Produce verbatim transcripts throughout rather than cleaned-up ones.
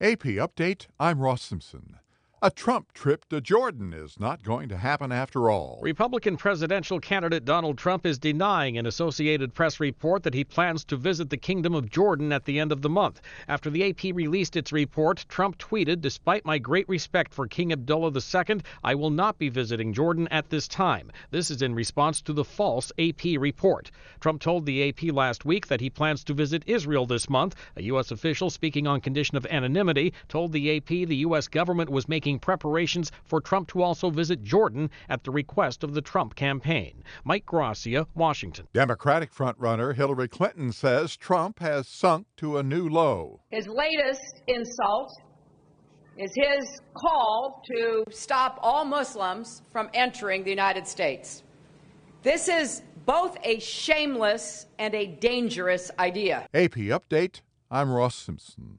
A P Update, I'm Ross Simpson. A Trump trip to Jordan is not going to happen after all. Republican presidential candidate Donald Trump is denying an Associated Press report that he plans to visit the Kingdom of Jordan at the end of the month. After the A P released its report, Trump tweeted, "Despite my great respect for King Abdullah the Second, I will not be visiting Jordan at this time." This is in response to the false A P report. Trump told the A P last week that he plans to visit Israel this month. A U S official speaking on condition of anonymity told the A P the U S government was making preparations for Trump to also visit Jordan at the request of the Trump campaign. Mike Gracia, Washington. Democratic frontrunner Hillary Clinton says Trump has sunk to a new low. His latest insult is his call to stop all Muslims from entering the United States. This is both a shameless and a dangerous idea. A P Update, I'm Ross Simpson.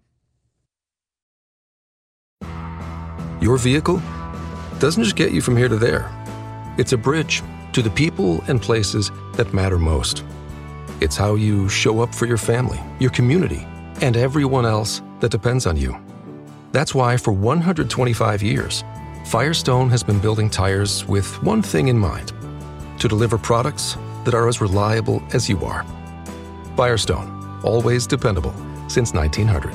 Your vehicle doesn't just get you from here to there. It's a bridge to the people and places that matter most. It's how you show up for your family, your community, and everyone else that depends on you. That's why for one hundred twenty-five years, Firestone has been building tires with one thing in mind: to deliver products that are as reliable as you are. Firestone, always dependable since nineteen hundred.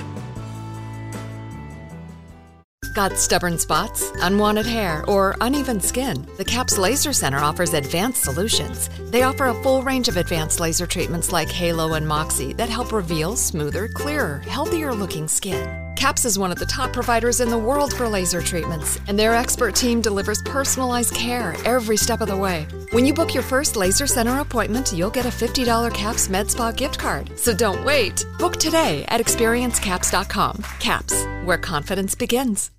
Got stubborn spots, unwanted hair, or uneven skin? The C A P S Laser Center offers advanced solutions. They offer a full range of advanced laser treatments like Halo and Moxie that help reveal smoother, clearer, healthier-looking skin. C A P S is one of the top providers in the world for laser treatments, and their expert team delivers personalized care every step of the way. When you book your first Laser Center appointment, you'll get a fifty dollars C A P S Med Spa gift card. So don't wait. Book today at experience caps dot com. C A P S, where confidence begins.